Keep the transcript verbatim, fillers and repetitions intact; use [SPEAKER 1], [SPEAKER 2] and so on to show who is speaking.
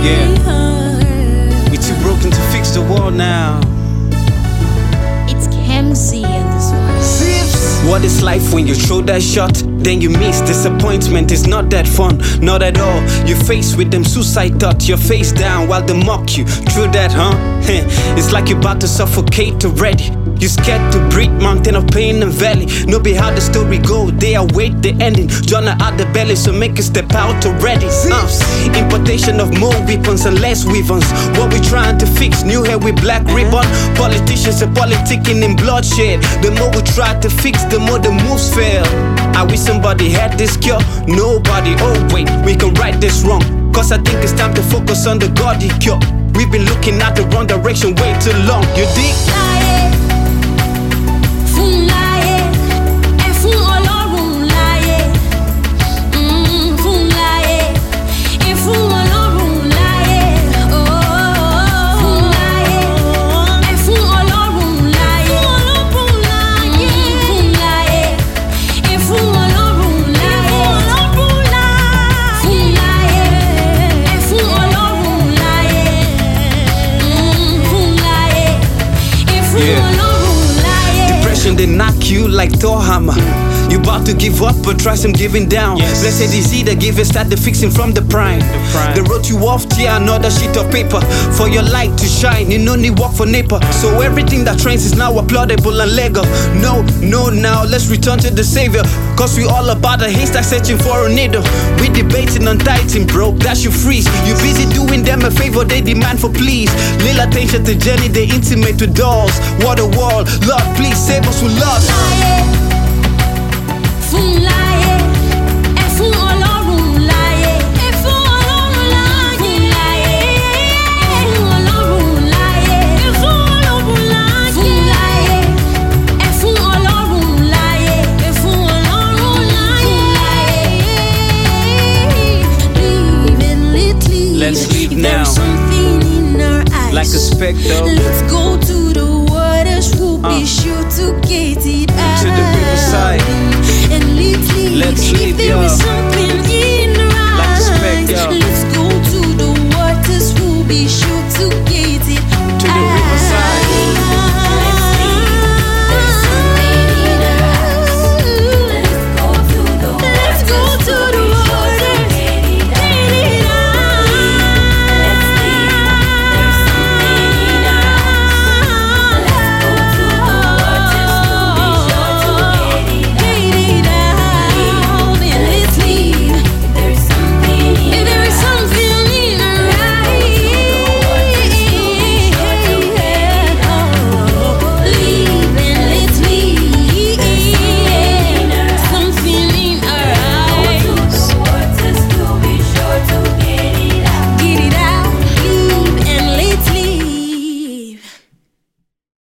[SPEAKER 1] Yeah, we too broken to fix the world now.
[SPEAKER 2] It's Kemsey and this one.
[SPEAKER 1] What is life when you throw that shot, then you miss? Disappointment is not that fun, not at all. You're faced with them suicide thoughts, you're face down while they mock you. True that, huh? It's like you're about to suffocate already. You scared to breathe, mountain of pain and valley. No be how the story go, they await the ending. John out the belly, so make a step out already. uh, Importation of more weapons and less weapons. What we trying to fix, new hair with black ribbon. Politicians are politicking in bloodshed. The more we try to fix, the more the moves fail. I wish somebody had this cure, nobody. Oh wait, we can right this wrong, cause I think it's time to focus on the godly cure. We've been looking at the wrong direction way too long, you dig? Depression, they knock you like Thor hammer. You about to give up, but try some giving down. Yes. Blessed is he that giveth, start the fixing from the prime. The prime. They wrote you off, yeah, another sheet of paper. For your light to shine, you no need work for neighbor. So everything that trains is now applaudable and legal. No, no, now let's return to the savior. Cause we all about a haystack searching for a needle. We debating on tithing, bro, that should freeze. You busy doing them a favor, they demand for please. Little attention to journey, they intimate with dolls. What a world, Lord, please save us with love. Let's leave now, like a spectre.
[SPEAKER 2] Let's go to the waters, we'll uh. be sure to get it out.
[SPEAKER 1] To the riverside.
[SPEAKER 2] And let's leave,
[SPEAKER 1] Let's leave,
[SPEAKER 2] if there
[SPEAKER 1] yo.
[SPEAKER 2] is something